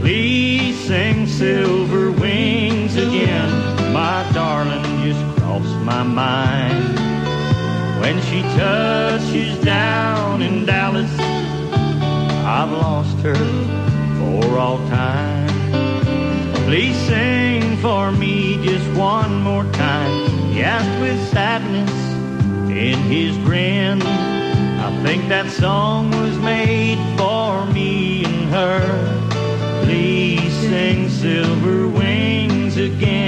Please sing Silver Wings again. My darling just crossed my mind. When she touches down in Dallas, I've lost her for all time. Please sing for me just one more time. He asked with sadness in his grin. I think that song was made for me and her. Please sing Silver Wings again.